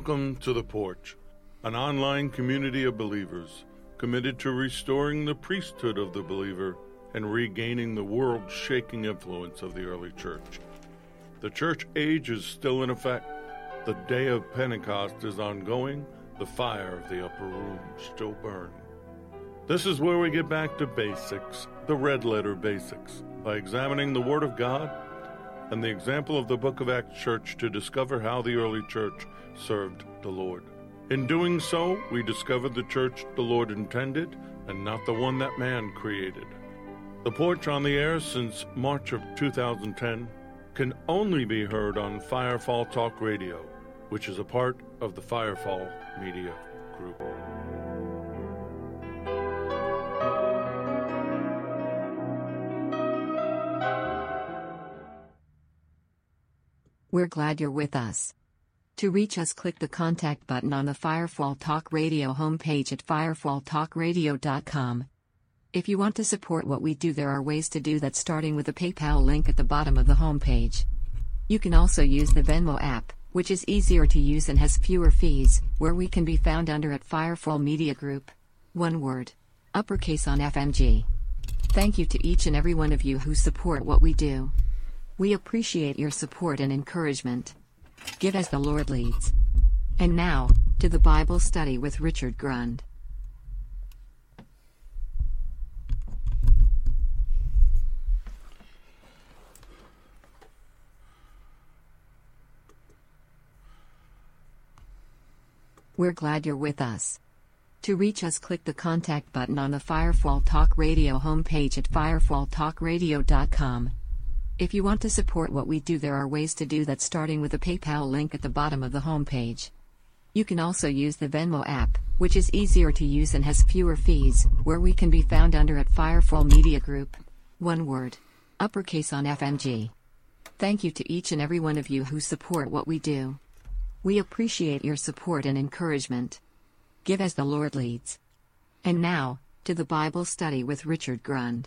Welcome to The Porch, an online community of believers committed to restoring the priesthood of the believer and regaining the world-shaking influence of the early church. The church age is still in effect. The day of Pentecost is ongoing. The fire of the upper room still burns. This is where we get back to basics, the red-letter basics, by examining the Word of God and the example of the Book of Acts Church to discover how the early church served the Lord. In doing so, we discover the church the Lord intended and not the one that man created. The Porch on the air since March of 2010 can only be heard on Firefall Talk Radio, which is a part of the Firefall Media Group. We're glad you're with us. To reach us, click the contact button on the Firefall Talk Radio homepage at firefalltalkradio.com. If you want to support what we do, there are ways to do that, starting with the PayPal link at the bottom of the homepage. You can also use the Venmo app, which is easier to use and has fewer fees, where we can be found under at Firefall Media Group. One word. Uppercase on FMG. Thank you to each and every one of you who support what we do. We appreciate your support and encouragement. Give as the Lord leads. And now, to the Bible study with Richard Grund. We're glad you're with us. To reach us, click the contact button on the Firefall Talk Radio homepage at firefalltalkradio.com. If you want to support what we do, there are ways to do that, starting with the PayPal link at the bottom of the homepage. You can also use the Venmo app, which is easier to use and has fewer fees, where we can be found under at Firefall Media Group. One word. Uppercase on FMG. Thank you to each and every one of you who support what we do. We appreciate your support and encouragement. Give as the Lord leads. And now, to the Bible study with Richard Grund.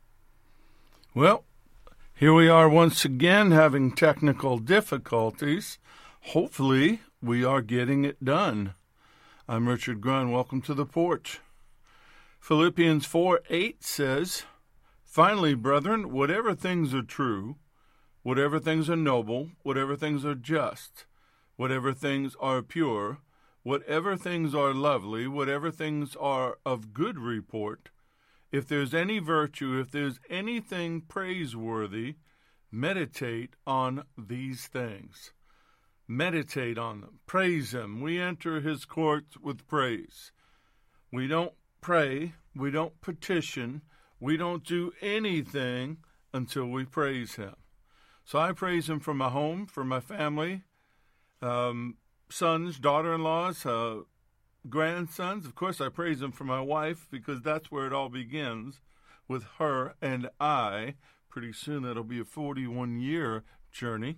Well, here we are once again having technical difficulties. Hopefully, we are getting it done. I'm Richard Grund. Welcome to The Porch. Philippians 4:8 says, "Finally, brethren, whatever things are true, whatever things are noble, whatever things are just, whatever things are pure, whatever things are lovely, whatever things are of good report, if there's any virtue, if there's anything praiseworthy, meditate on these things." Meditate on them. Praise Him. We enter His courts with praise. We don't pray. We don't petition. We don't do anything until we praise Him. So I praise Him for my home, for my family, sons, daughter-in-laws, grandsons. Of course, I praise Him for my wife, because that's where it all begins, with her and I. Pretty soon that'll be a 41-year journey.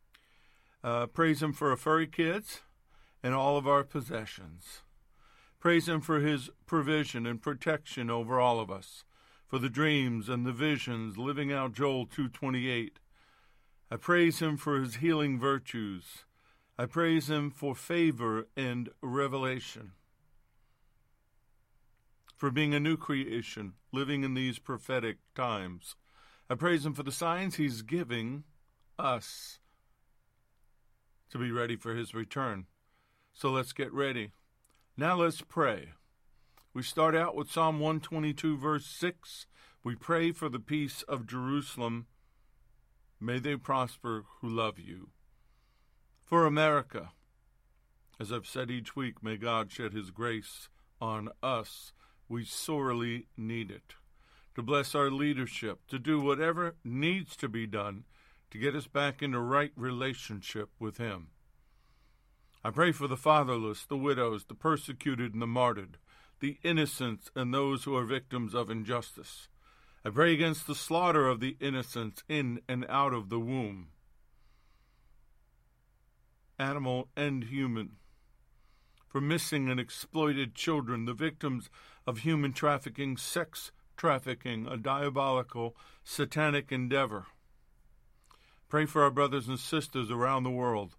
Praise Him for our furry kids and all of our possessions. Praise Him for His provision and protection over all of us, for the dreams and the visions, living out Joel 2:28. I praise Him for His healing virtues. I praise Him for favor and revelation, for being a new creation, living in these prophetic times. I praise Him for the signs He's giving us to be ready for His return. So let's get ready. Now let's pray. We start out with Psalm 122, verse 6. We pray for the peace of Jerusalem. May they prosper who love you. For America, as I've said each week, may God shed His grace on us. We sorely need it. To bless our leadership, to do whatever needs to be done to get us back into right relationship with Him. I pray for the fatherless, the widows, the persecuted and the martyred, the innocents and those who are victims of injustice. I pray against the slaughter of the innocents in and out of the womb, animal and human, for missing and exploited children, the victims of human trafficking, sex trafficking, a diabolical, satanic endeavor. Pray for our brothers and sisters around the world,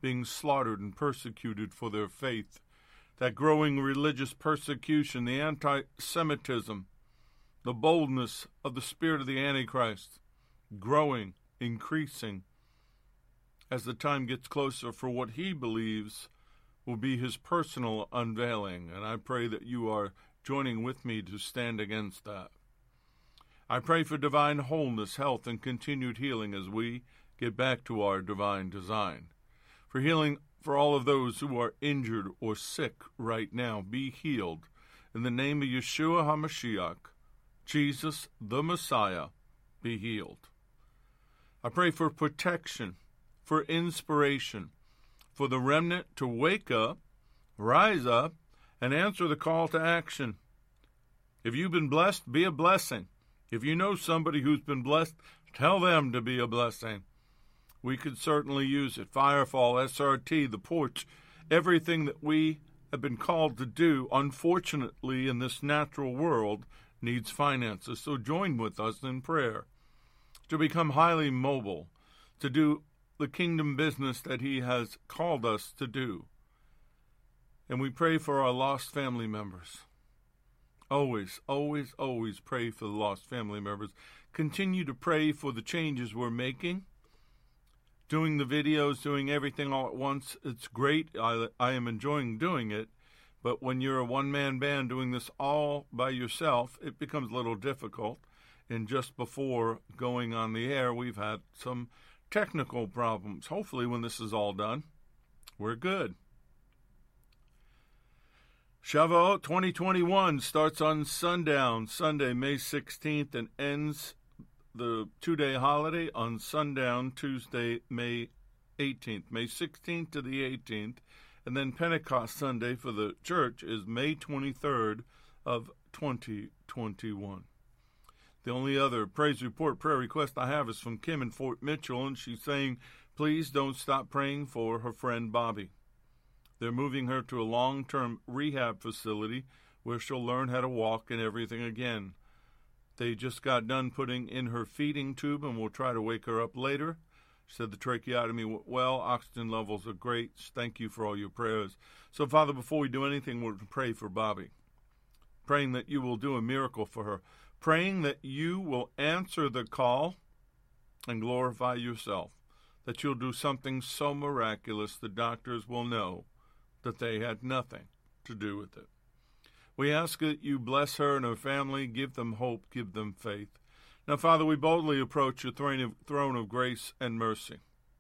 being slaughtered and persecuted for their faith. That growing religious persecution, the anti-Semitism, the boldness of the spirit of the Antichrist, growing, increasing, as the time gets closer for what he believes will be his personal unveiling. And I pray that you are joining with me to stand against that. I pray for divine wholeness, health, and continued healing as we get back to our divine design. For healing for all of those who are injured or sick right now, be healed. In the name of Yeshua HaMashiach, Jesus the Messiah, be healed. I pray for protection, for inspiration, for the remnant to wake up, rise up, and answer the call to action. If you've been blessed, be a blessing. If you know somebody who's been blessed, tell them to be a blessing. We could certainly use it. Firefall, SRT, the porch, everything that we have been called to do, unfortunately, in this natural world, needs finances. So join with us in prayer to become highly mobile, to do the kingdom business that he has called us to do. And we pray for our lost family members. Always, always, always pray for the lost family members. Continue to pray for the changes we're making. Doing the videos, doing everything all at once, it's great. I am enjoying doing it. But when you're a one-man band doing this all by yourself, it becomes a little difficult. And just before going on the air, we've had some technical problems. Hopefully, when this is all done, we're good. Shavuot 2021 starts on sundown, Sunday, May 16th, and ends the two-day holiday on sundown, Tuesday, May 18th. May 16th to the 18th, and then Pentecost Sunday for the church is May 23rd of 2021. The only other praise report prayer request I have is from Kim in Fort Mitchell, and she's saying, please don't stop praying for her friend Bobby. They're moving her to a long-term rehab facility where she'll learn how to walk and everything again. They just got done putting in her feeding tube, and we'll try to wake her up later. She said the tracheotomy went well. Oxygen levels are great. Thank you for all your prayers. So, Father, before we do anything, we'll pray for Bobby, praying that you will do a miracle for her, praying that you will answer the call and glorify yourself, that you'll do something so miraculous the doctors will know that they had nothing to do with it. We ask that you bless her and her family, give them hope, give them faith. Now, Father, we boldly approach your throne of grace and mercy,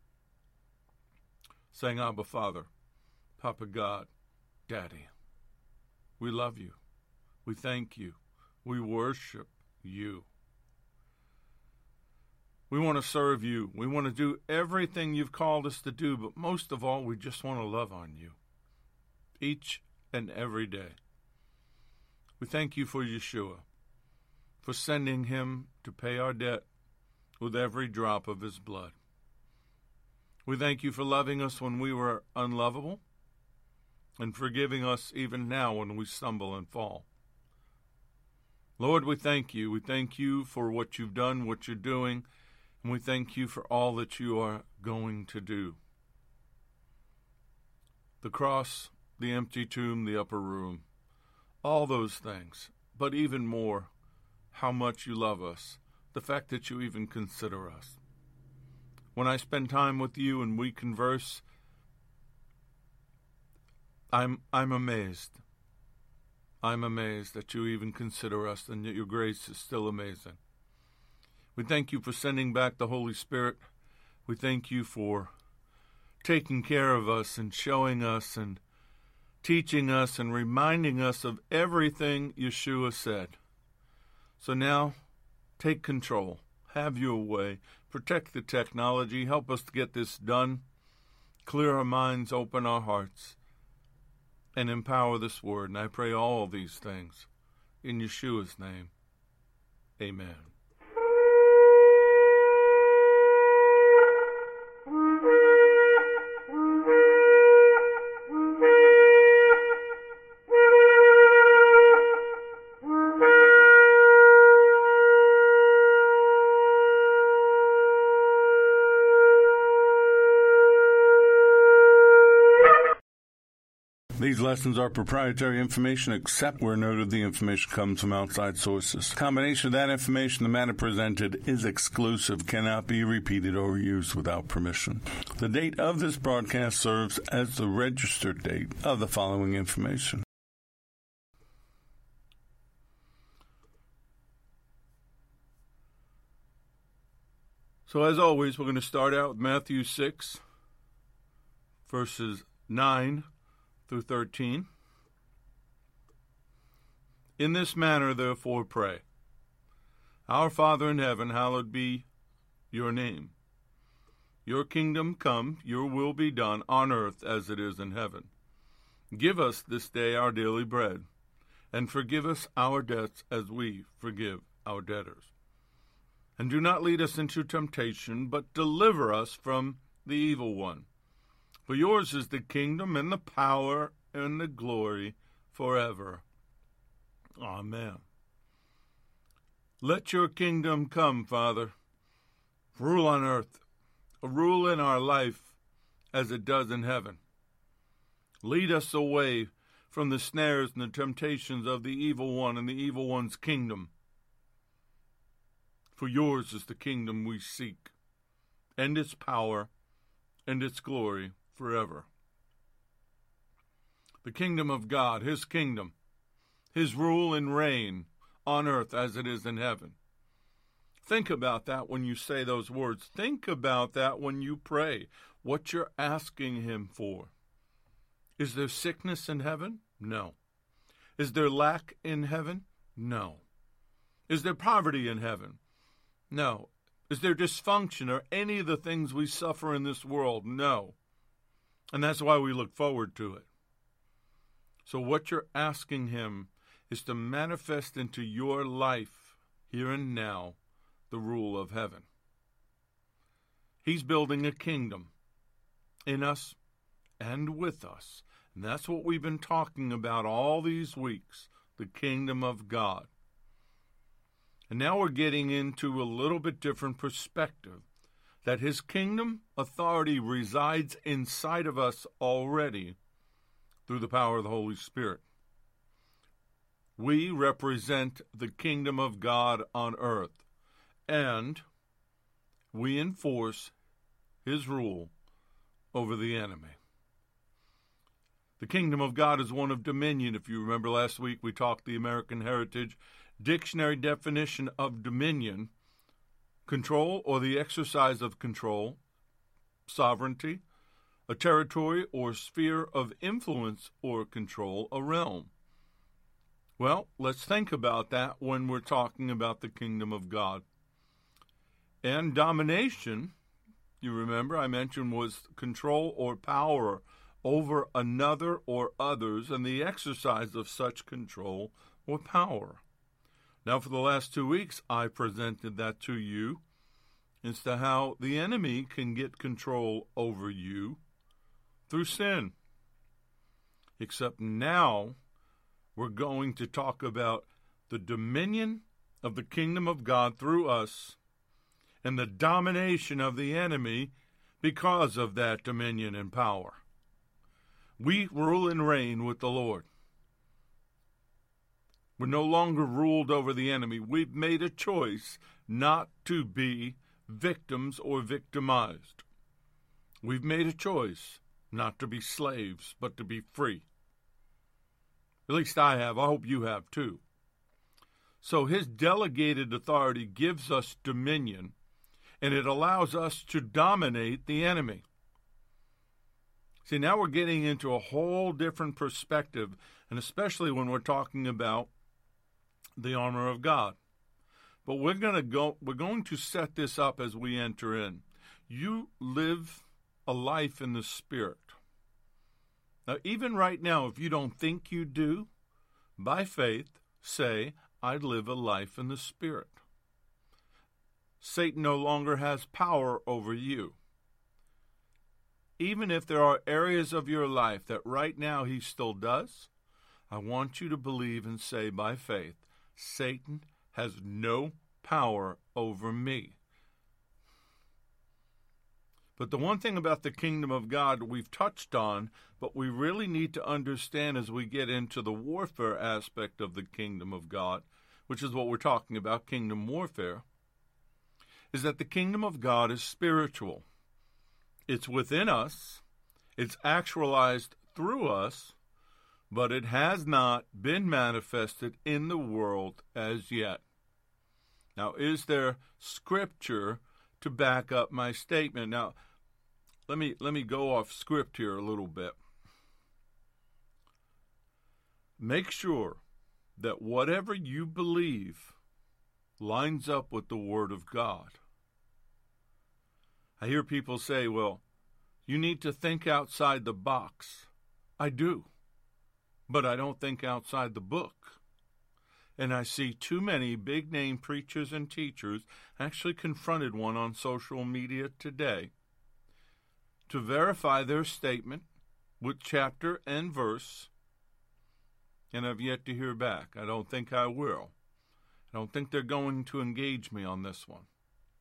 saying, Abba, Father, Papa God, Daddy, we love you. We thank you. We worship you. We want to serve you. We want to do everything you've called us to do, but most of all, we just want to love on you each and every day. We thank you for Yeshua, for sending him to pay our debt with every drop of his blood. We thank you for loving us when we were unlovable and forgiving us even now when we stumble and fall. Lord, we thank you. We thank you for what you've done, what you're doing, and we thank you for all that you are going to do. The cross, the empty tomb, the upper room, all those things, but even more, how much you love us, the fact that you even consider us. When I spend time with you and we converse, I'm amazed. I'm amazed that you even consider us and that your grace is still amazing. We thank you for sending back the Holy Spirit. We thank you for taking care of us and showing us and teaching us and reminding us of everything Yeshua said. So now, take control. Have your way. Protect the technology. Help us to get this done. Clear our minds, open our hearts, and empower this word. And I pray all these things in Yeshua's name. Amen. lessons are proprietary information except where noted the information comes from outside sources. The combination of that information, the matter presented, is exclusive, cannot be repeated or used without permission. The date of this broadcast serves as the registered date of the following information. So as always, we're going to start out with Matthew 6, verses 9 through 13. In this manner, therefore, pray. Our Father in heaven, hallowed be your name. Your kingdom come, your will be done on earth as it is in heaven. Give us this day our daily bread, and forgive us our debts as we forgive our debtors. And do not lead us into temptation, but deliver us from the evil one. For yours is the kingdom and the power and the glory forever. Amen. Let your kingdom come, Father. Rule on earth. Rule in our life as it does in heaven. Lead us away from the snares and the temptations of the evil one and the evil one's kingdom. For yours is the kingdom we seek, and its power and its glory forever. The kingdom of God, his kingdom, his rule and reign on earth as it is in heaven. Think about that when you say those words. Think about that when you pray, what you're asking him for. Is there sickness in heaven? No. Is there lack in heaven? No. Is there poverty in heaven? No. Is there dysfunction or any of the things we suffer in this world? No. And that's why we look forward to it. So what you're asking him is to manifest into your life, here and now, the rule of heaven. He's building a kingdom in us and with us. And that's what we've been talking about all these weeks, the kingdom of God. And now we're getting into a little bit different perspective, that his kingdom authority resides inside of us already through the power of the Holy Spirit. We represent the kingdom of God on earth, and we enforce his rule over the enemy. The kingdom of God is one of dominion. If you remember last week, we talked the American Heritage Dictionary definition of dominion: control or the exercise of control, sovereignty, a territory or sphere of influence or control, a realm. Well, let's think about that when we're talking about the kingdom of God. And domination, you remember I mentioned, was control or power over another or others, and the exercise of such control or power. Now, for the last 2 weeks, I presented that to you as to how the enemy can get control over you through sin. Except now, we're going to talk about the dominion of the kingdom of God through us and the domination of the enemy because of that dominion and power. We rule and reign with the Lord. We're no longer ruled over the enemy. We've made a choice not to be victims or victimized. We've made a choice not to be slaves, but to be free. At least I have. I hope you have too. So his delegated authority gives us dominion, and it allows us to dominate the enemy. See, now we're getting into a whole different perspective, and especially when we're talking about the armor of God. But we're going to set this up as we enter in. You live a life in the Spirit. Now, even right now, if you don't think you do, by faith, say, I live a life in the Spirit. Satan no longer has power over you. Even if there are areas of your life that right now he still does, I want you to believe and say by faith, Satan has no power over me. But the one thing about the kingdom of God we've touched on, but we really need to understand as we get into the warfare aspect of the kingdom of God, which is what we're talking about, kingdom warfare, is that the kingdom of God is spiritual. It's within us, it's actualized through us, but it has not been manifested in the world as yet. Now, is there scripture to back up my statement? Now, let me go off script here a little bit. Make sure that whatever you believe lines up with the Word of God. I hear people say, well, you need to think outside the box. I do, but I don't think outside the book. And I see too many big-name preachers and teachers, actually confronted one on social media today, to verify their statement with chapter and verse, and I've yet to hear back. I don't think I will. I don't think they're going to engage me on this one.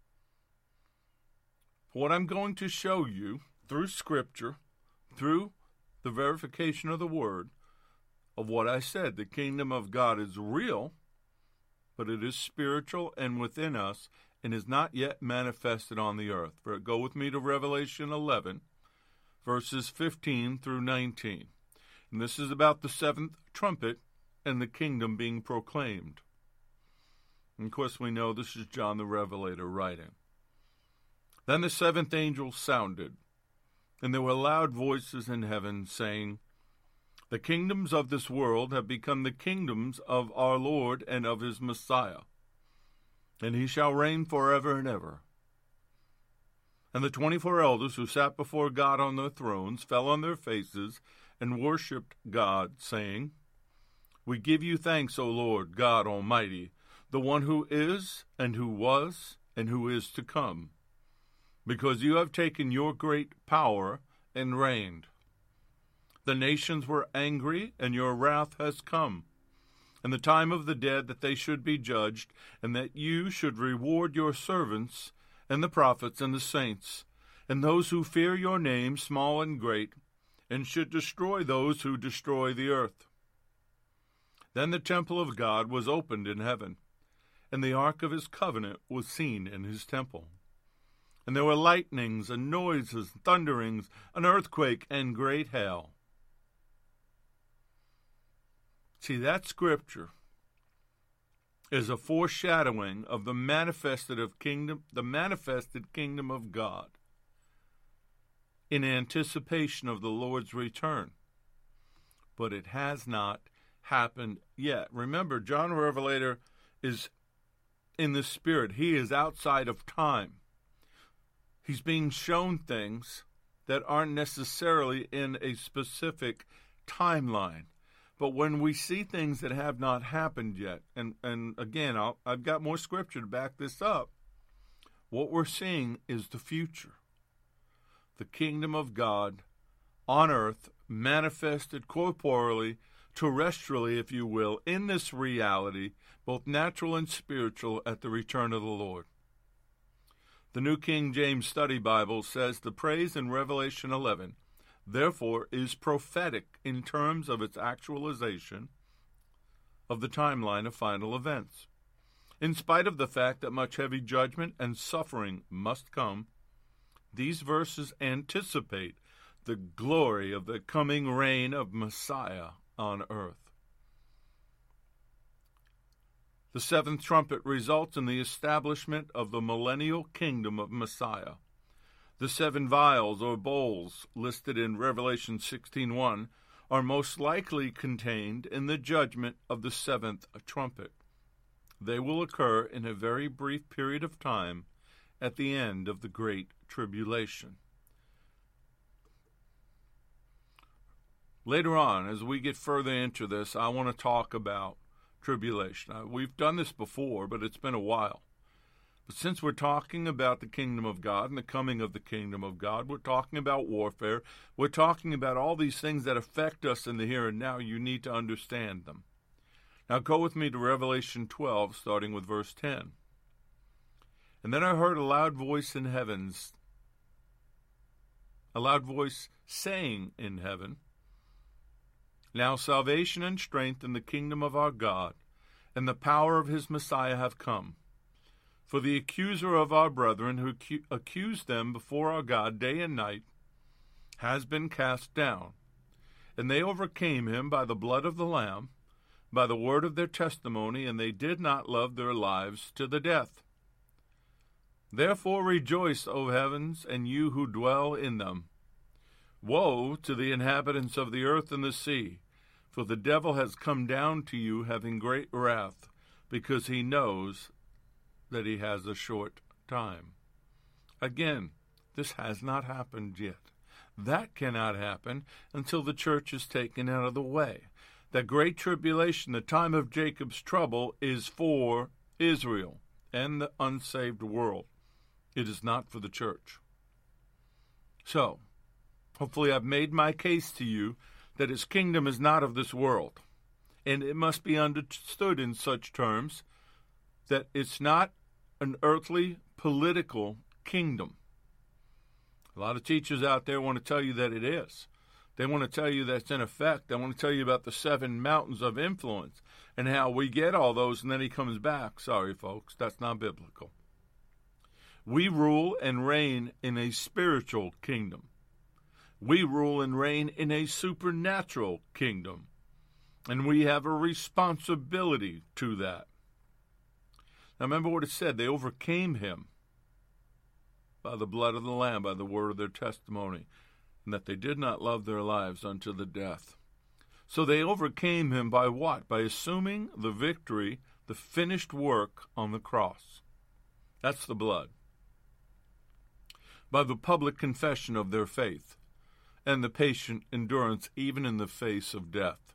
What I'm going to show you through Scripture, through the verification of the Word, of what I said, the kingdom of God is real, but it is spiritual and within us, and is not yet manifested on the earth. Go with me to Revelation 11, verses 15 through 19. And this is about the seventh trumpet and the kingdom being proclaimed. And of course, we know this is John the Revelator writing. Then the seventh angel sounded, and there were loud voices in heaven saying, "The kingdoms of this world have become the kingdoms of our Lord and of his Messiah, and he shall reign forever and ever." And the 24 elders who sat before God on their thrones fell on their faces and worshipped God, saying, "We give you thanks, O Lord God Almighty, the one who is, and who was, and who is to come, because you have taken your great power and reigned. The nations were angry, and your wrath has come, and the time of the dead that they should be judged, and that you should reward your servants, and the prophets, and the saints, and those who fear your name, small and great, and should destroy those who destroy the earth." Then the temple of God was opened in heaven, and the ark of his covenant was seen in his temple. And there were lightnings, and noises, thunderings, an earthquake, and great hail. See, that scripture is a foreshadowing of the manifested kingdom of God in anticipation of the Lord's return. But it has not happened yet. Remember, John the Revelator is in the Spirit. He is outside of time. He's being shown things that aren't necessarily in a specific timeline. But when we see things that have not happened yet, and again, I've got more scripture to back this up, what we're seeing is the future. The kingdom of God on earth, manifested corporeally, terrestrially, if you will, in this reality, both natural and spiritual, at the return of the Lord. The New King James Study Bible says the praise in Revelation 11 therefore is prophetic in terms of its actualization of the timeline of final events. In spite of the fact that much heavy judgment and suffering must come, these verses anticipate the glory of the coming reign of Messiah on earth. The seventh trumpet results in the establishment of the millennial kingdom of Messiah. The seven vials or bowls listed in Revelation 16:1 are most likely contained in the judgment of the seventh trumpet. They will occur in a very brief period of time at the end of the Great Tribulation. Later on, as we get further into this, I want to talk about tribulation. We've done this before, but it's been a while. But since we're talking about the kingdom of God and the coming of the kingdom of God, we're talking about warfare, we're talking about all these things that affect us in the here and now. You need to understand them. Now go with me to Revelation 12, starting with verse 10. "And then I heard a loud voice in heavens a loud voice saying in heaven, "Now salvation and strength in the kingdom of our God and the power of his Messiah have come. For the accuser of our brethren, who accused them before our God day and night, has been cast down, and they overcame him by the blood of the Lamb, by the word of their testimony, and they did not love their lives to the death. Therefore rejoice, O heavens, and you who dwell in them. Woe to the inhabitants of the earth and the sea, for the devil has come down to you having great wrath, because he knows that he has a short time." Again, this has not happened yet. That cannot happen until the church is taken out of the way. The great tribulation, the time of Jacob's trouble, is for Israel and the unsaved world. It is not for the church. So, hopefully I've made my case to you that his kingdom is not of this world. And it must be understood in such terms that it's not an earthly political kingdom. A lot of teachers out there want to tell you that it is. They want to tell you that it's in effect. They want to tell you about the 7 mountains of influence and how we get all those and then he comes back. Sorry, folks, that's not biblical. We rule and reign in a spiritual kingdom. We rule and reign in a supernatural kingdom. And we have a responsibility to that. Now remember what it said. They overcame him by the blood of the Lamb, by the word of their testimony, and that they did not love their lives unto the death. So they overcame him by what? By assuming the victory, the finished work on the cross. That's the blood. By the public confession of their faith and the patient endurance even in the face of death.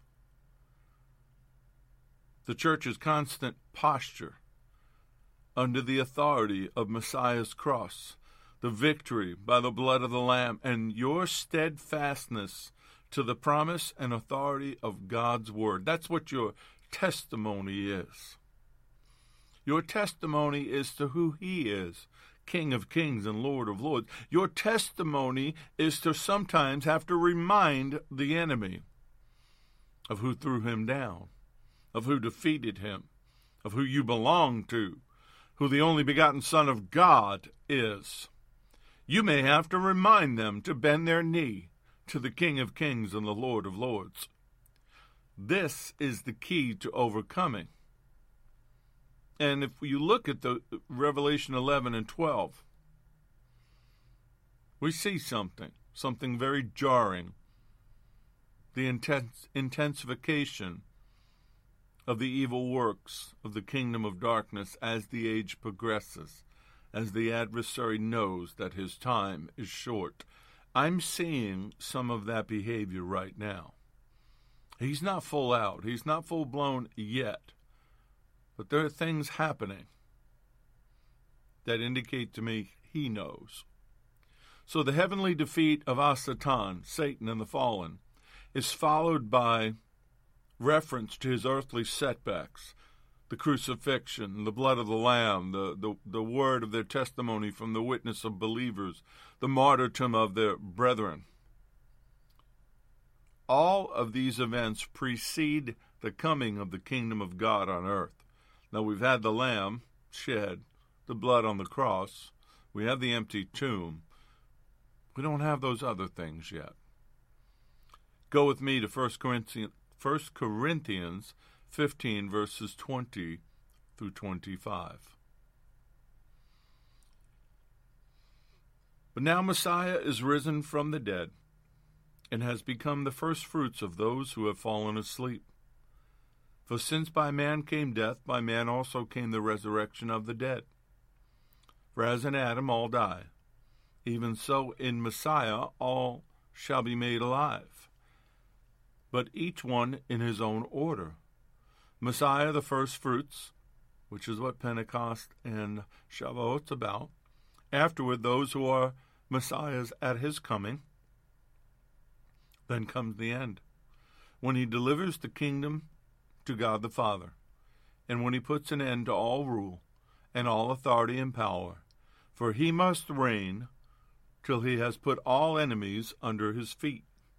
The church's constant posture under the authority of Messiah's cross, the victory by the blood of the Lamb, and your steadfastness to the promise and authority of God's word. That's what your testimony is. Your testimony is to who he is, King of kings and Lord of lords. Your testimony is to sometimes have to remind the enemy of who threw him down, of who defeated him, of who you belong to, who the only begotten Son of God is. You may have to remind them to bend their knee to the King of kings and the Lord of lords. This is the key to overcoming. And if you look at the Revelation 11 and 12, we see something very jarring. The intensification of the evil works of the kingdom of darkness as the age progresses, as the adversary knows that his time is short. I'm seeing some of that behavior right now. He's not full out. He's not full blown yet. But there are things happening that indicate to me he knows. So the heavenly defeat of Asatan, Satan and the fallen, is followed by reference to his earthly setbacks, the crucifixion, the blood of the Lamb, the word of their testimony from the witness of believers, the martyrdom of their brethren. All of these events precede the coming of the kingdom of God on earth. Now we've had the Lamb shed, the blood on the cross. We have the empty tomb. We don't have those other things yet. Go with me to 1 Corinthians 15, verses 20 through 25. But now Messiah is risen from the dead and has become the firstfruits of those who have fallen asleep. For since by man came death, by man also came the resurrection of the dead. For as in Adam all die, even so in Messiah all shall be made alive, but each one in his own order. Messiah the firstfruits, which is what Pentecost and Shavuot's about. Afterward, those who are Messiahs at his coming. Then comes the end, when he delivers the kingdom to God the Father, and when he puts an end to all rule and all authority and power, for he must reign till he has put all enemies under his feet.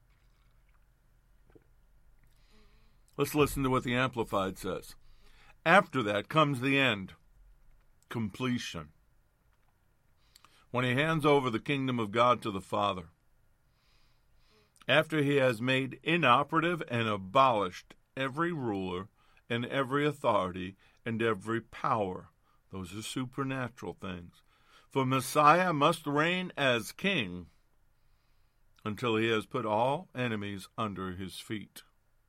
Let's listen to what the Amplified says. After that comes the end, completion. When he hands over the kingdom of God to the Father, after he has made inoperative and abolished every ruler and every authority and every power. Those are supernatural things. For Messiah must reign as king until he has put all enemies under his feet.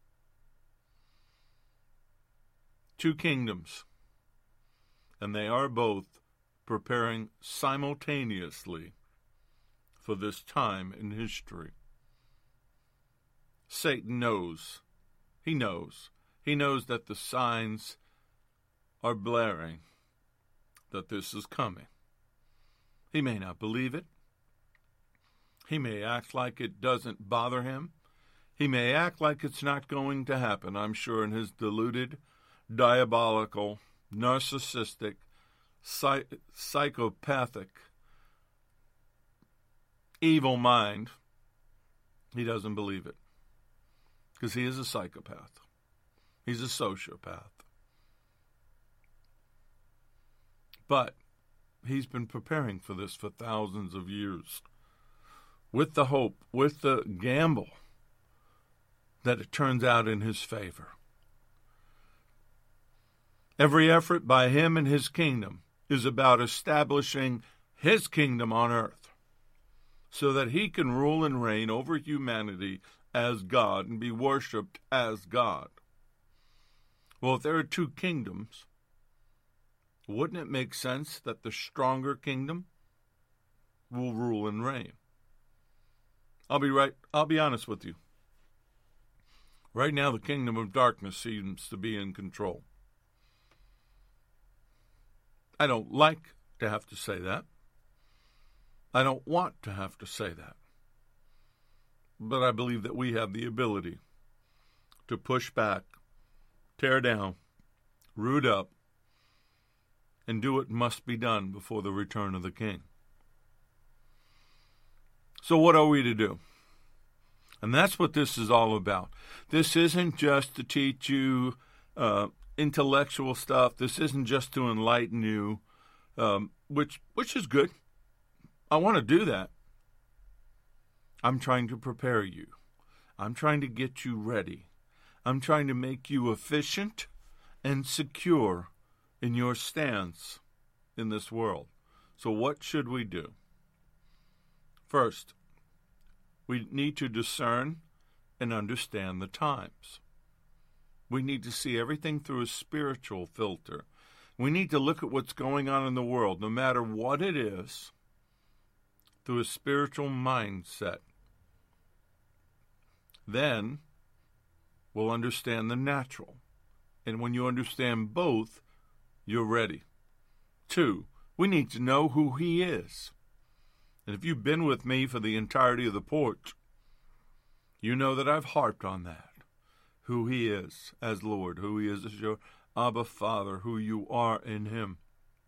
Two kingdoms, and they are both preparing simultaneously for this time in history. Satan knows. He knows. He knows that the signs are blaring, that this is coming. He may not believe it. He may act like it doesn't bother him. He may act like it's not going to happen, I'm sure, in his deluded, diabolical, narcissistic, psychopathic, evil mind. He doesn't believe it because he is a psychopath. He's a sociopath. But he's been preparing for this for thousands of years with the hope, with the gamble that it turns out in his favor. Every effort by him and his kingdom is about establishing his kingdom on earth so that he can rule and reign over humanity as God and be worshipped as God. Well, if there are two kingdoms, wouldn't it make sense that the stronger kingdom will rule and reign? I'll be honest with you. Right now, the kingdom of darkness seems to be in control. I don't like to have to say that. I don't want to have to say that. But I believe that we have the ability to push back, tear down, root up, and do what must be done before the return of the King. So what are we to do? And that's what this is all about. This isn't just to teach you intellectual stuff. This isn't just to enlighten you, which is good. I want to do that. I'm trying to prepare you. I'm trying to get you ready. I'm trying to make you efficient and secure in your stance in this world. So what should we do? First, we need to discern and understand the times. We need to see everything through a spiritual filter. We need to look at what's going on in the world, no matter what it is, through a spiritual mindset. Then we'll understand the natural. And when you understand both, you're ready. 2, we need to know who he is. And if you've been with me for the entirety of the porch, you know that I've harped on that. Who he is as Lord, who he is as your Abba Father, who you are in him.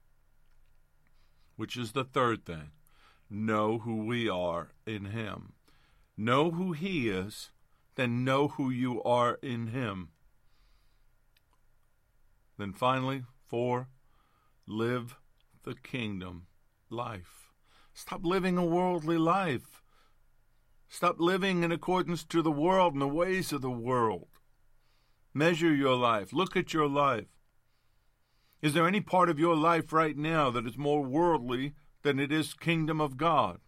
Which is the third thing. Know who we are in him. Know who he is, then know who you are in him. Then finally, 4, live the kingdom life. Stop living a worldly life. Stop living in accordance to the world and the ways of the world. Measure your life. Look at your life. Is there any part of your life right now that is more worldly than it is kingdom of God?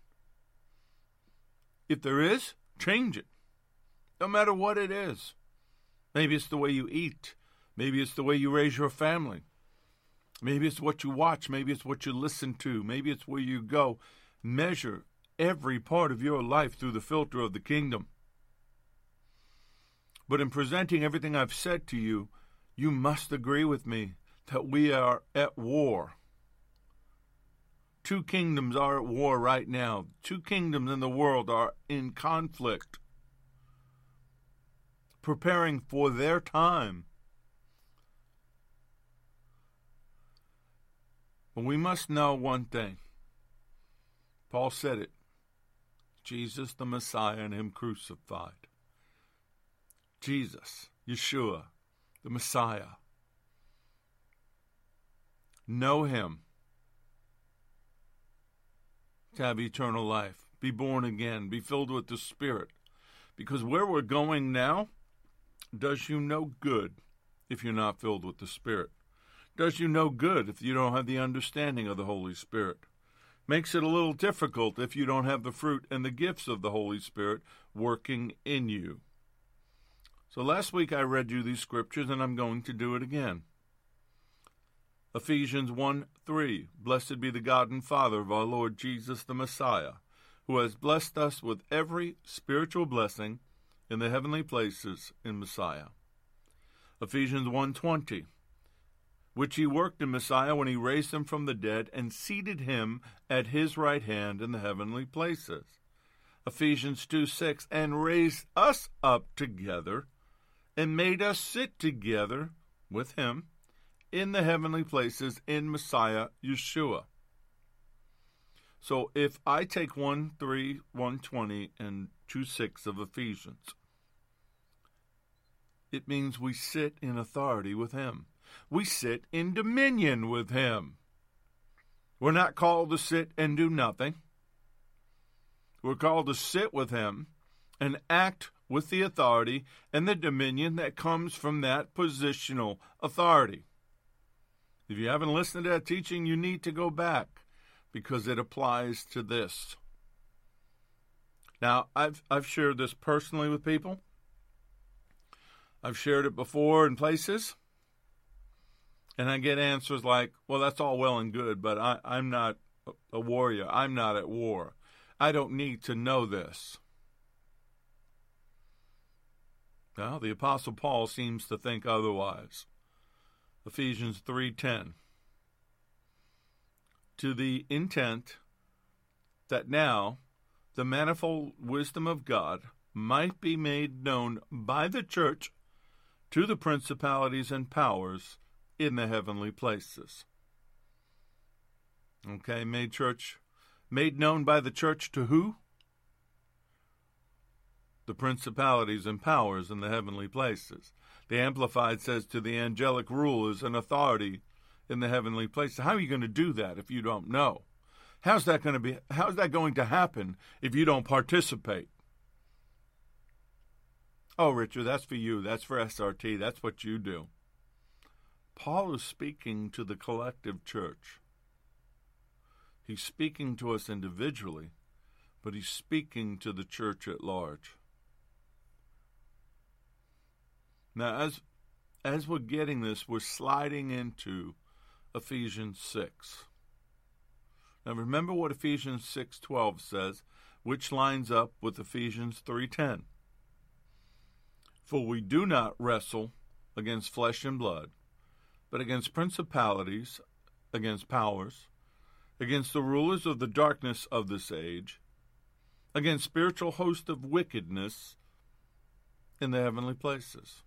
If there is, change it. No matter what it is. Maybe it's the way you eat. Maybe it's the way you raise your family. Maybe it's what you watch. Maybe it's what you listen to. Maybe it's where you go. Measure every part of your life through the filter of the kingdom. But in presenting everything I've said to you, you must agree with me that we are at war. 2 kingdoms are at war right now. 2 kingdoms in the world are in conflict, preparing for their time. But we must know one thing. Paul said it. Jesus the Messiah and him crucified. Jesus, Yeshua, the Messiah. Know him to have eternal life. Be born again. Be filled with the Spirit. Because where we're going now does you no good if you're not filled with the Spirit. Does you no good if you don't have the understanding of the Holy Spirit. Makes it a little difficult if you don't have the fruit and the gifts of the Holy Spirit working in you. So last week I read you these scriptures, and I'm going to do it again. Ephesians 1:3, Blessed be the God and Father of our Lord Jesus the Messiah, who has blessed us with every spiritual blessing in the heavenly places in Messiah. Ephesians 1:20, which he worked in Messiah when he raised him from the dead and seated him at his right hand in the heavenly places. Ephesians 2:6, and raised us up together and made us sit together with him in the heavenly places in Messiah Yeshua. So if I take 1:3, 1:20, and 2:6 of Ephesians, it means we sit in authority with him. We sit in dominion with him. We're not called to sit and do nothing. We're called to sit with him and act with the authority and the dominion that comes from that positional authority. If you haven't listened to that teaching, you need to go back because it applies to this. Now, I've shared this personally with people. I've shared it before in places. And I get answers like, well, that's all well and good, but I'm not a warrior. I'm not at war. I don't need to know this. Well, the Apostle Paul seems to think otherwise. Ephesians 3:10. To the intent that now the manifold wisdom of God might be made known by the church to the principalities and powers in the heavenly places. Okay, made known by the church to who? The principalities and powers in the heavenly places. The Amplified says to the angelic rulers and authority in the heavenly places. How are you going to do that if you don't know? How's that going to happen if you don't participate? Oh, Richard, that's for you. That's for SRT. That's what you do. Paul is speaking to the collective church. He's speaking to us individually, but he's speaking to the church at large. Now, as we're getting this, we're sliding into Ephesians 6. Now, remember what Ephesians 6:12 says, which lines up with Ephesians 3:10. For we do not wrestle against flesh and blood, but against principalities, against powers, against the rulers of the darkness of this age, against spiritual hosts of wickedness in the heavenly places.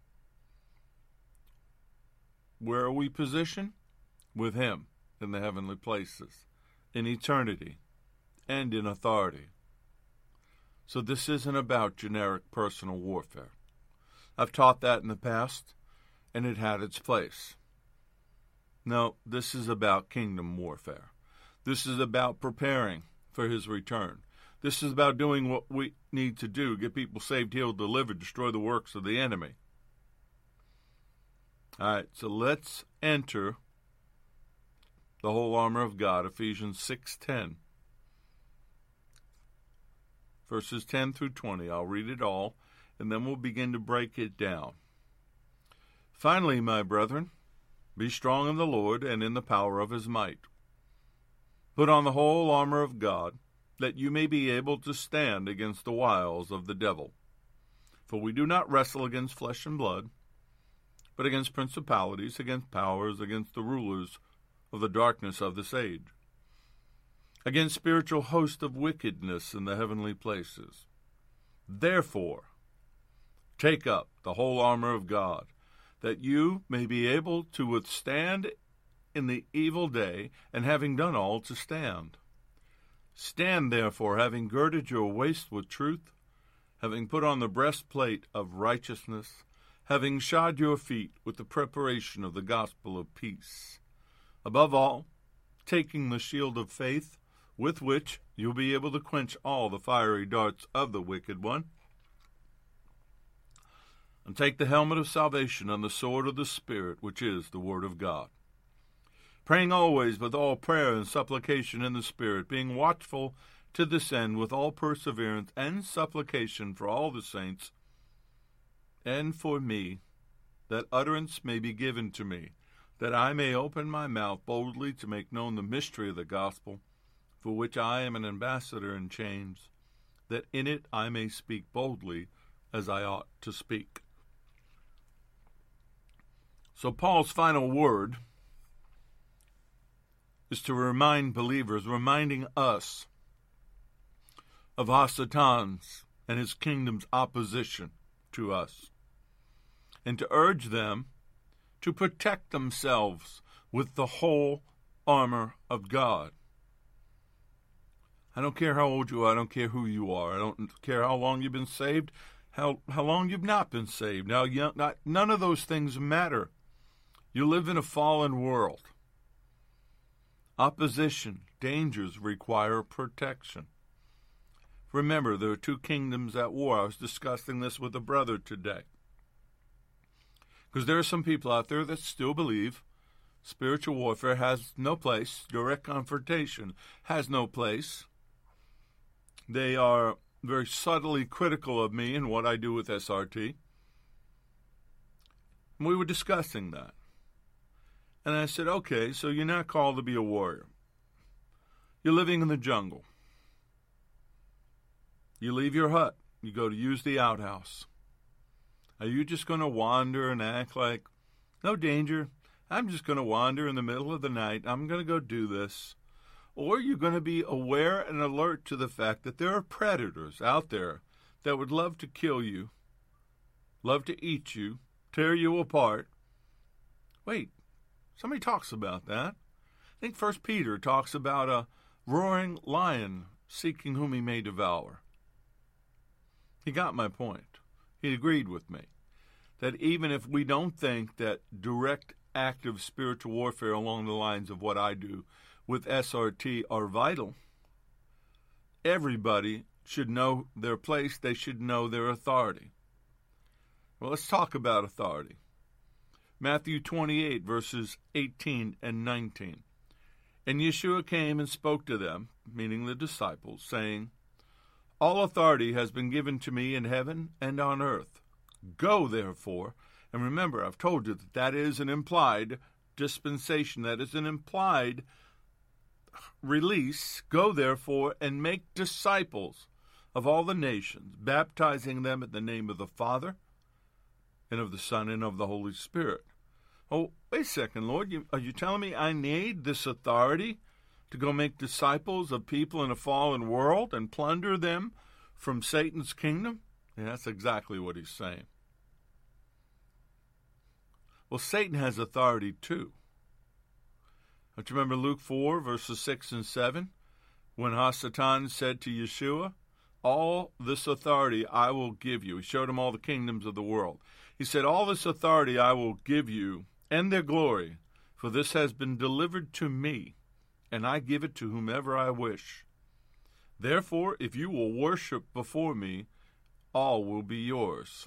Where are we positioned? With him in the heavenly places, in eternity, and in authority. So this isn't about generic personal warfare. I've taught that in the past, and it had its place. No, this is about kingdom warfare. This is about preparing for his return. This is about doing what we need to do, get people saved, healed, delivered, destroy the works of the enemy. All right, so let's enter the whole armor of God, Ephesians 6:10. Verses 10 through 20. I'll read it all, and then we'll begin to break it down. Finally, my brethren, be strong in the Lord and in the power of his might. Put on the whole armor of God, that you may be able to stand against the wiles of the devil. For we do not wrestle against flesh and blood, but against principalities, against powers, against the rulers of the darkness of this age, against spiritual hosts of wickedness in the heavenly places. Therefore, take up the whole armor of God, that you may be able to withstand in the evil day, and having done all, to stand. Stand therefore, having girded your waist with truth, having put on the breastplate of righteousness, having shod your feet with the preparation of the gospel of peace. Above all, taking the shield of faith, with which you'll be able to quench all the fiery darts of the wicked one. And take the helmet of salvation and the sword of the Spirit, which is the Word of God. Praying always with all prayer and supplication in the Spirit, being watchful to this end with all perseverance and supplication for all the saints, and for me, that utterance may be given to me, that I may open my mouth boldly to make known the mystery of the gospel, for which I am an ambassador in chains, that in it I may speak boldly as I ought to speak. So Paul's final word is to remind believers, reminding us of Hasatan's and his kingdom's opposition to us, and to urge them to protect themselves with the whole armor of God. I don't care how old you are. I don't care who you are. I don't care how long you've been saved, how long you've not been saved. Now, none of those things matter. You live in a fallen world. Opposition, dangers require protection. Remember, there are two kingdoms at war. I was discussing this with a brother today. Because there are some people out there that still believe spiritual warfare has no place, direct confrontation has no place. They are very subtly critical of me and what I do with SRT. And we were discussing that. And I said, okay, so you're not called to be a warrior. You're living in the jungle. You leave your hut. You go to use the outhouse. Are you just going to wander and act like, no danger, I'm just going to wander in the middle of the night, I'm going to go do this? Or you're going to be aware and alert to the fact that there are predators out there that would love to kill you, love to eat you, tear you apart. Wait, somebody talks about that. I think 1 Peter talks about a roaring lion seeking whom he may devour. He got my point. He agreed with me that even if we don't think that direct active spiritual warfare along the lines of what I do with SRT are vital, everybody should know their place. They should know their authority. Well, let's talk about authority. Matthew 28, verses 18 and 19. And Yeshua came and spoke to them, meaning the disciples, saying, all authority has been given to me in heaven and on earth. Go, therefore, and remember, I've told you that is an implied dispensation. That is an implied release. Go, therefore, and make disciples of all the nations, baptizing them in the name of the Father, and of the Son, and of the Holy Spirit. Oh, wait a second, Lord. Are you telling me I need this authority to go make disciples of people in a fallen world and plunder them from Satan's kingdom? Yeah, that's exactly what he's saying. Well, Satan has authority too. Don't you remember Luke 4, verses 6 and 7, when Hasatan said to Yeshua, all this authority I will give you. He showed him all the kingdoms of the world. He said, all this authority I will give you, and their glory, for this has been delivered to me, and I give it to whomever I wish. Therefore, if you will worship before me, all will be yours.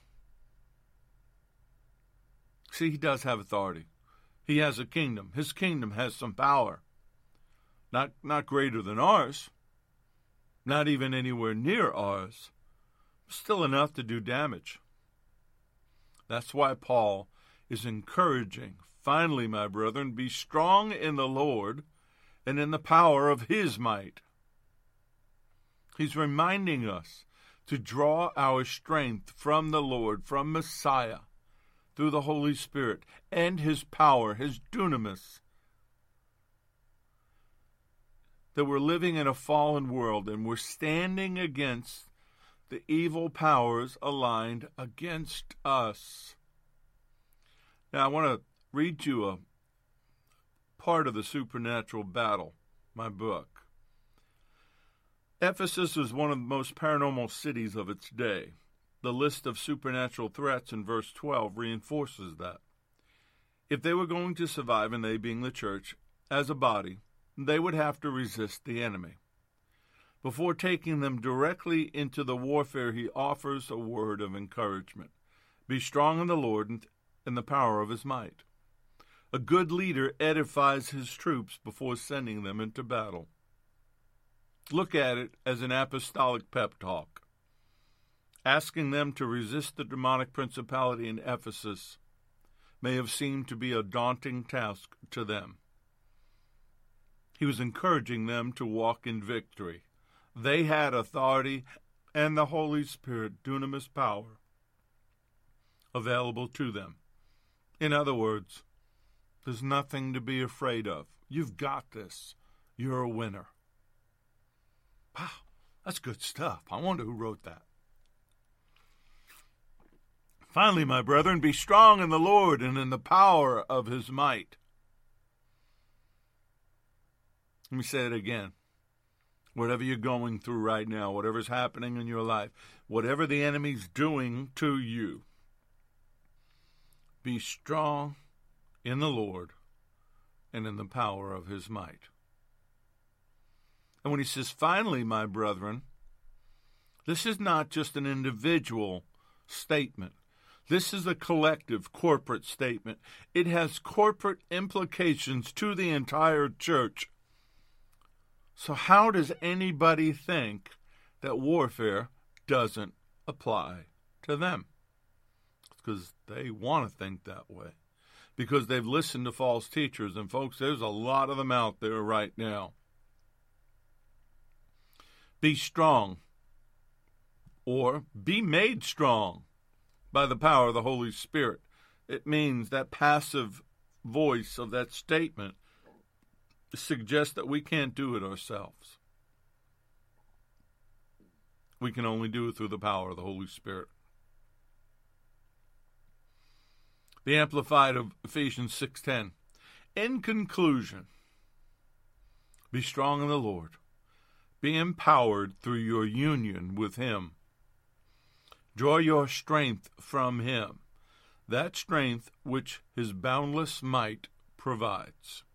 See, he does have authority. He has a kingdom. His kingdom has some power. Not greater than ours. Not even anywhere near ours. Still enough to do damage. That's why Paul is encouraging, finally, my brethren, be strong in the Lord and in the power of his might. He's reminding us to draw our strength from the Lord, from Messiah, through the Holy Spirit, and his power, his dunamis. That we're living in a fallen world, and we're standing against the evil powers aligned against us. Now, I want to read you a part of the Supernatural Battle, my book. Ephesus was one of the most paranormal cities of its day. The list of supernatural threats in verse 12 reinforces that. If they were going to survive, and they being the church, as a body, they would have to resist the enemy. Before taking them directly into the warfare, he offers a word of encouragement. Be strong in the Lord and in the power of his might. A good leader edifies his troops before sending them into battle. Look at it as an apostolic pep talk. Asking them to resist the demonic principality in Ephesus may have seemed to be a daunting task to them. He was encouraging them to walk in victory. They had authority and the Holy Spirit, dunamis power, available to them. In other words, there's nothing to be afraid of. You've got this. You're a winner. Wow, that's good stuff. I wonder who wrote that. Finally, my brethren, be strong in the Lord and in the power of his might. Let me say it again. Whatever you're going through right now, whatever's happening in your life, whatever the enemy's doing to you, be strong in the Lord and in the power of his might. And when he says, finally, my brethren, this is not just an individual statement. This is a collective, corporate statement. It has corporate implications to the entire church. So how does anybody think that warfare doesn't apply to them? It's because they want to think that way. Because they've listened to false teachers. And folks, there's a lot of them out there right now. Be strong, or be made strong by the power of the Holy Spirit. It means that passive voice of that statement suggests that we can't do it ourselves. We can only do it through the power of the Holy Spirit. The Amplified of Ephesians 6:10. In conclusion, be strong in the Lord. Be empowered through your union with him. Draw your strength from him, that strength which his boundless might provides.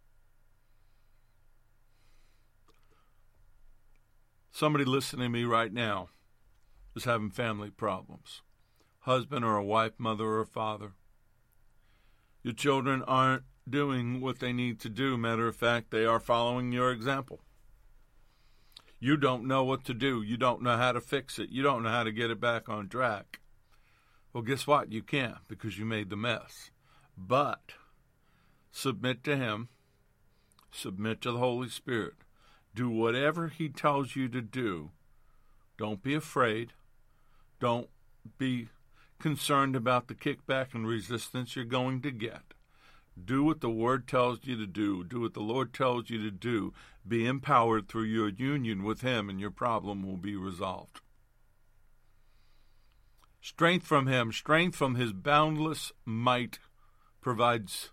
Somebody listening to me right now is having family problems. Husband or a wife, mother or a father. Your children aren't doing what they need to do. Matter of fact, they are following your example. You don't know what to do. You don't know how to fix it. You don't know how to get it back on track. Well, guess what? You can't, because you made the mess. But submit to him. Submit to the Holy Spirit. Do whatever he tells you to do. Don't be afraid. Don't be concerned about the kickback and resistance you're going to get. Do what the Word tells you to do. Do what the Lord tells you to do. Be empowered through your union with him, and your problem will be resolved. Strength from him, strength from his boundless might provides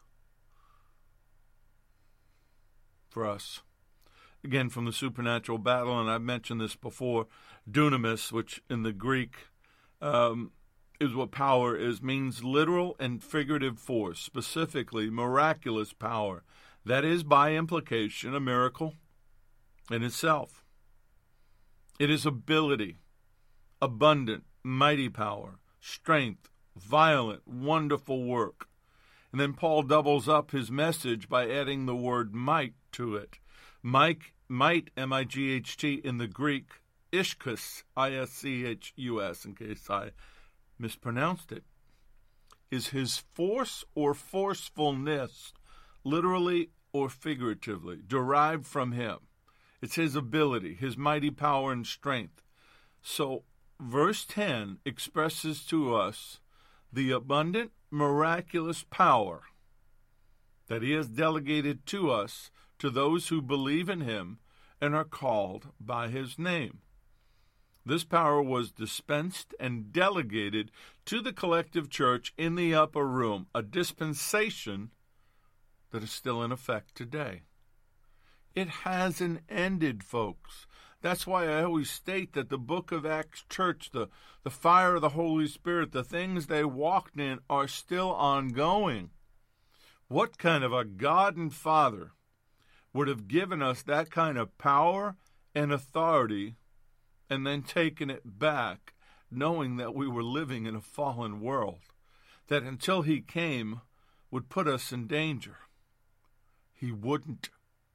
for us. Again, from the supernatural battle, and I've mentioned this before, dunamis, which in the Greek is what power is, means literal and figurative force, specifically miraculous power. That is, by implication, a miracle in itself. It is ability, abundant, mighty power, strength, violent, wonderful work. And then Paul doubles up his message by adding the word might to it. Might, M-I-G-H-T, in the Greek, ischus, I-S-C-H-U-S, in case I mispronounced it, is his force or forcefulness, literally or figuratively, derived from him. It's his ability, his mighty power and strength. So verse 10 expresses to us the abundant, miraculous power that he has delegated to us, to those who believe in him and are called by his name. This power was dispensed and delegated to the collective church in the upper room, a dispensation that is still in effect today. It hasn't ended, folks. That's why I always state that the book of Acts church, the fire of the Holy Spirit, the things they walked in are still ongoing. What kind of a God and Father would have given us that kind of power and authority and then taken it back, knowing that we were living in a fallen world, that until he came would put us in danger? He wouldn't.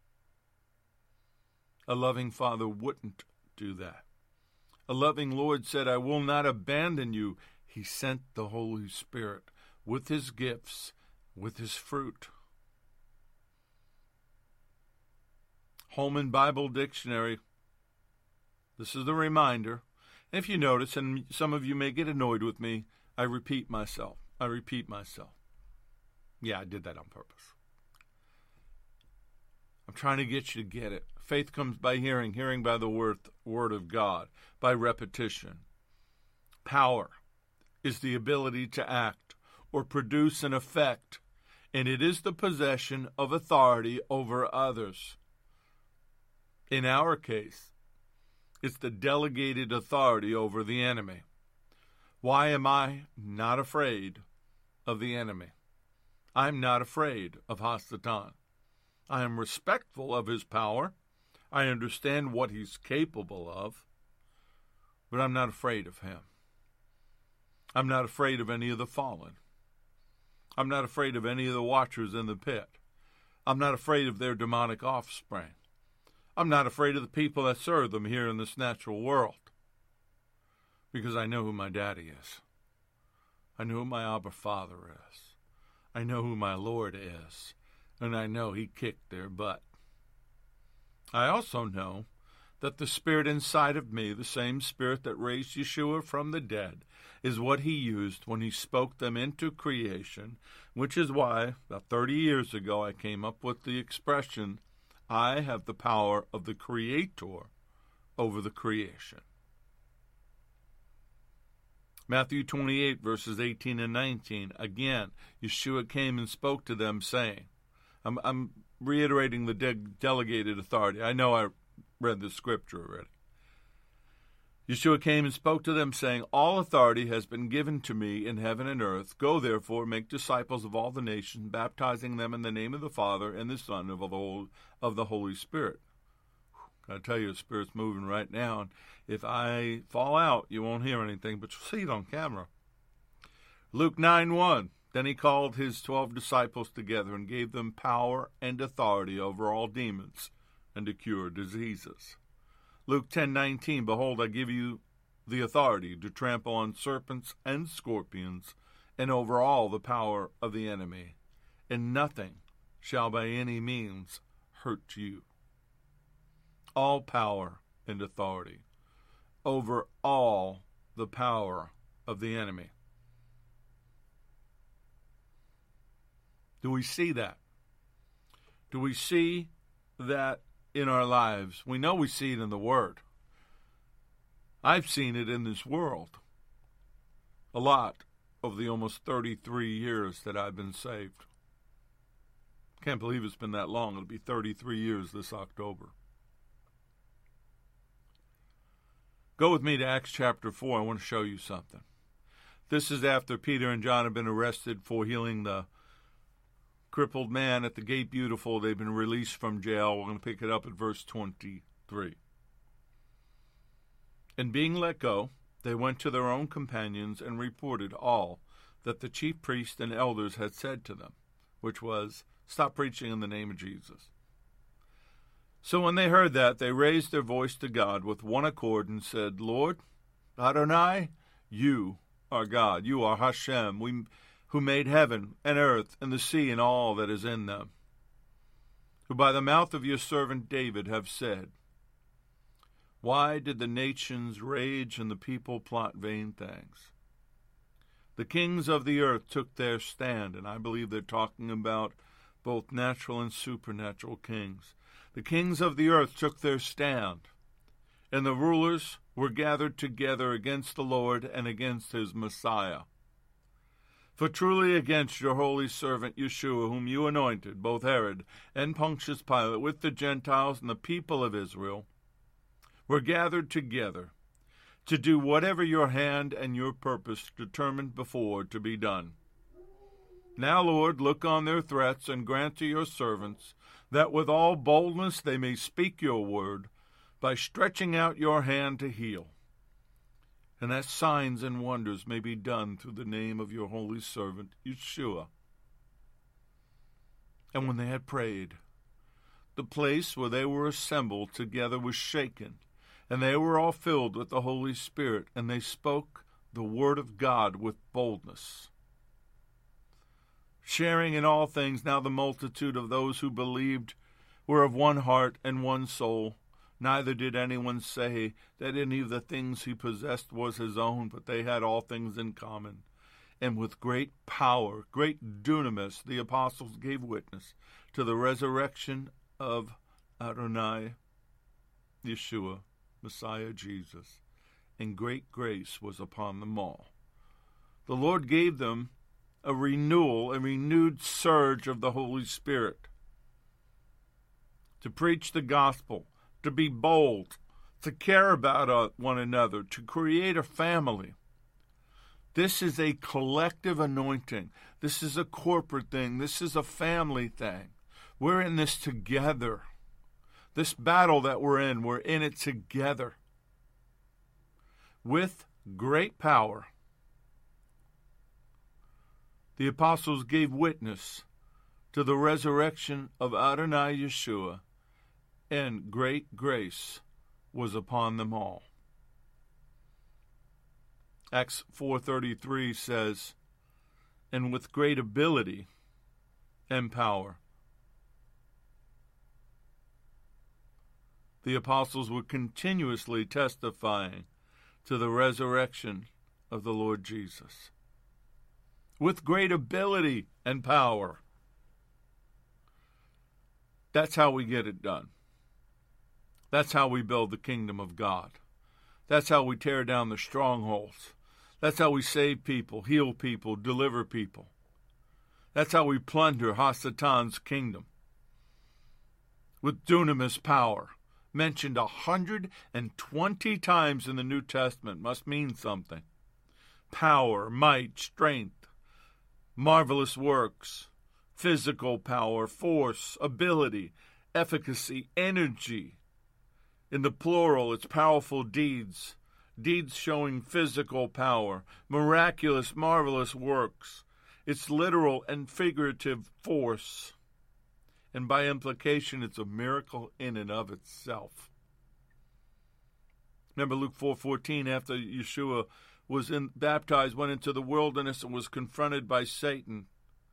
A loving Father wouldn't do that. A loving Lord said, I will not abandon you. He sent the Holy Spirit with his gifts, with his fruit. Holman Bible Dictionary. This is the reminder. If you notice, and some of you may get annoyed with me, I repeat myself. Yeah, I did that on purpose. I'm trying to get you to get it. Faith comes by hearing, hearing by the word of God, by repetition. Power is the ability to act or produce an effect, and it is the possession of authority over others. In our case, it's the delegated authority over the enemy. Why am I not afraid of the enemy? I'm not afraid of Hasatan. I am respectful of his power. I understand what he's capable of, but I'm not afraid of him. I'm not afraid of any of the fallen. I'm not afraid of any of the watchers in the pit. I'm not afraid of their demonic offspring. I'm not afraid of the people that serve them here in this natural world, because I know who my daddy is. I know who my Abba Father is. I know who my Lord is, and I know he kicked their butt. I also know that the Spirit inside of me, the same Spirit that raised Yeshua from the dead, is what he used when he spoke them into creation, which is why, about 30 years ago, I came up with the expression, I have the power of the Creator over the creation. Matthew 28, verses 18 and 19. Again, Yeshua came and spoke to them, saying, I'm reiterating the delegated authority. I know I read the scripture already. Yeshua came and spoke to them, saying, all authority has been given to me in heaven and earth. Go, therefore, make disciples of all the nations, baptizing them in the name of the Father and the Son and of the Holy Spirit. I tell you, the Spirit's moving right now. And if I fall out, you won't hear anything, but you'll see it on camera. Luke 9:1. Then he called his 12 disciples together and gave them power and authority over all demons and to cure diseases. Luke 10:19. Behold, I give you the authority to trample on serpents and scorpions and over all the power of the enemy, and nothing shall by any means hurt you. All power and authority over all the power of the enemy. Do we see that? Do we see that in our lives? We know we see it in the Word. I've seen it in this world a lot over the almost 33 years that I've been saved. Can't believe it's been that long. It'll be 33 years this October. Go with me to Acts chapter 4. I want to show you something. This is after Peter and John have been arrested for healing the crippled man at the Gate Beautiful. They've been released from jail. We're going to pick it up at verse 23. And being let go, they went to their own companions and reported all that the chief priests and elders had said to them, which was, stop preaching in the name of Jesus. So when they heard that, they raised their voice to God with one accord and said, Lord, Adonai, you are God. You are Hashem, who made heaven and earth and the sea and all that is in them, who by the mouth of your servant David have said, why did the nations rage and the people plot vain things? The kings of the earth took their stand, and I believe they're talking about both natural and supernatural kings. The kings of the earth took their stand, and the rulers were gathered together against the Lord and against his Messiah. For truly against your holy servant Yeshua, whom you anointed, both Herod and Pontius Pilate, with the Gentiles and the people of Israel, were gathered together to do whatever your hand and your purpose determined before to be done. Now, Lord, look on their threats and grant to your servants that with all boldness they may speak your word by stretching out your hand to heal, and that signs and wonders may be done through the name of your holy servant, Yeshua. And when they had prayed, the place where they were assembled together was shaken, and they were all filled with the Holy Spirit, and they spoke the word of God with boldness. Sharing in all things, now the multitude of those who believed were of one heart and one soul. Neither did anyone say that any of the things he possessed was his own, but they had all things in common. And with great power, great dunamis, the apostles gave witness to the resurrection of Adonai, Yeshua, Messiah Jesus, and great grace was upon them all. The Lord gave them a renewal, a renewed surge of the Holy Spirit to preach the gospel, to be bold, to care about one another, to create a family. This is a collective anointing. This is a corporate thing. This is a family thing. We're in this together. This battle that we're in it together. With great power, the apostles gave witness to the resurrection of Adonai Yeshua, and great grace was upon them all. Acts 4:33 says, and with great ability and power, the apostles were continuously testifying to the resurrection of the Lord Jesus. With great ability and power. That's how we get it done. That's how we build the kingdom of God. That's how we tear down the strongholds. That's how we save people, heal people, deliver people. That's how we plunder Hasatan's kingdom. With dunamis power, mentioned 120 times in the New Testament, must mean something. Power, might, strength, marvelous works, physical power, force, ability, efficacy, energy. In the plural, it's powerful deeds, deeds showing physical power, miraculous, marvelous works. It's literal and figurative force. And by implication, it's a miracle in and of itself. Remember Luke 4:14, after Yeshua was baptized, went into the wilderness and was confronted by Satan.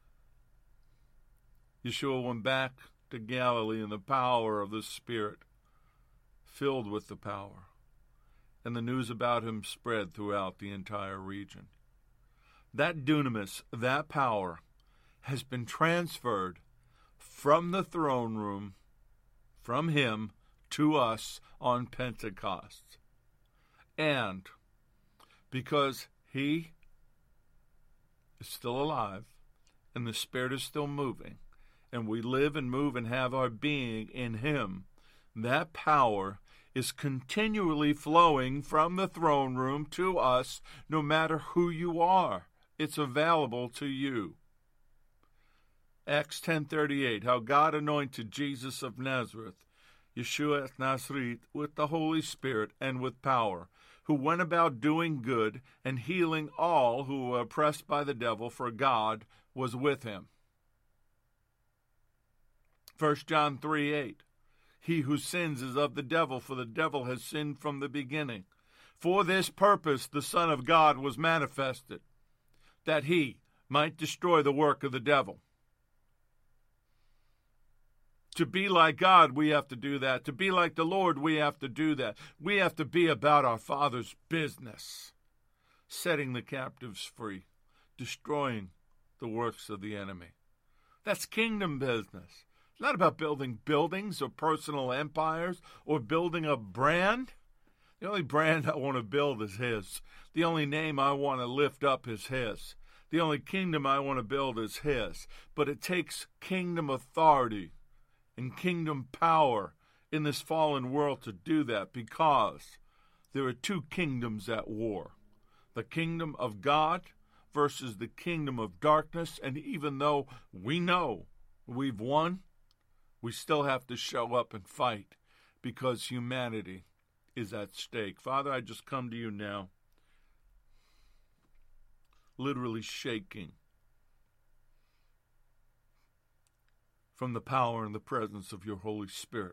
Yeshua went back to Galilee in the power of the Spirit, filled with the power. And the news about him spread throughout the entire region. That dunamis, that power, has been transferred from the throne room, from him, to us on Pentecost. And because he is still alive, and the Spirit is still moving, and we live and move and have our being in him, that power is continually flowing from the throne room to us, no matter who you are. It's available to you. Acts 10:38, how God anointed Jesus of Nazareth, Yeshua of Nazareth, with the Holy Spirit and with power, who went about doing good and healing all who were oppressed by the devil, for God was with him. 1 John 3:8, he who sins is of the devil, for the devil has sinned from the beginning. For this purpose the Son of God was manifested, that he might destroy the work of the devil. To be like God, we have to do that. To be like the Lord, we have to do that. We have to be about our Father's business, setting the captives free, destroying the works of the enemy. That's kingdom business. It's not about building buildings or personal empires or building a brand. The only brand I want to build is his. The only name I want to lift up is his. The only kingdom I want to build is his. But it takes kingdom authority and kingdom power in this fallen world to do that, because there are two kingdoms at war. The kingdom of God versus the kingdom of darkness. And even though we know we've won, we still have to show up and fight, because humanity is at stake. Father, I just come to you now, literally shaking from the power and the presence of your Holy Spirit.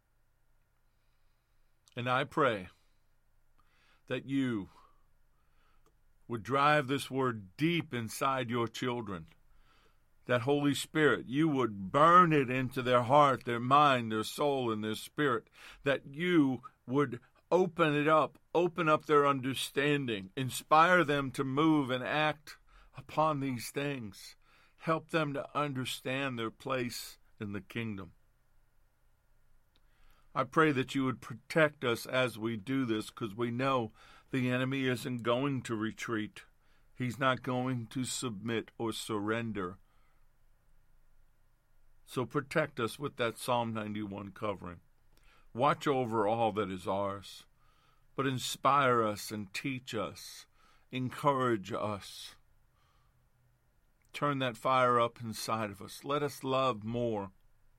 And I pray that you would drive this word deep inside your children. That Holy Spirit, you would burn it into their heart, their mind, their soul, and their spirit. That you would open it up, open up their understanding, inspire them to move and act upon these things. Help them to understand their place in the kingdom. I pray that you would protect us as we do this, because we know the enemy isn't going to retreat. He's not going to submit or surrender. So protect us with that Psalm 91 covering. Watch over all that is ours, but inspire us and teach us, encourage us. Turn that fire up inside of us. Let us love more.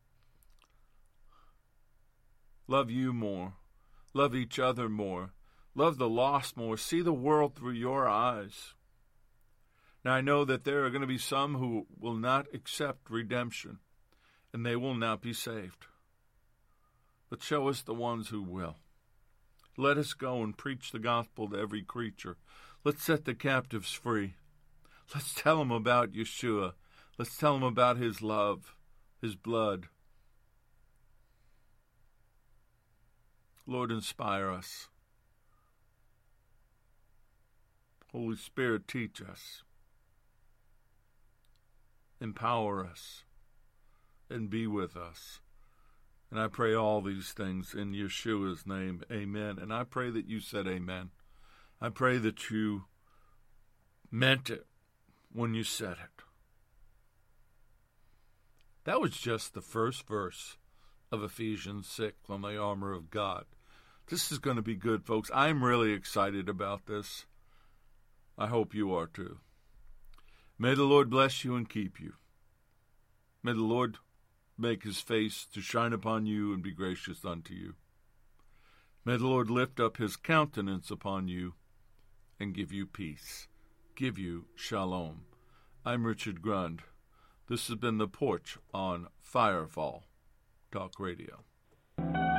Love you more. Love each other more. Love the lost more. See the world through your eyes. Now, I know that there are going to be some who will not accept redemption, and they will not be saved. But show us the ones who will. Let us go and preach the gospel to every creature. Let's set the captives free. Let's tell them about Yeshua. Let's tell them about his love, his blood. Lord, inspire us. Holy Spirit, teach us. Empower us. And be with us. And I pray all these things in Yeshua's name. Amen. And I pray that you said amen. I pray that you meant it when you said it. That was just the first verse of Ephesians 6 on the armor of God. This is going to be good, folks. I'm really excited about this. I hope you are too. May the Lord bless you and keep you. May the Lord make his face to shine upon you and be gracious unto you. May the Lord lift up his countenance upon you and give you peace. Give you shalom. I'm Richard Grund. This has been The Porch on Firefall Talk Radio.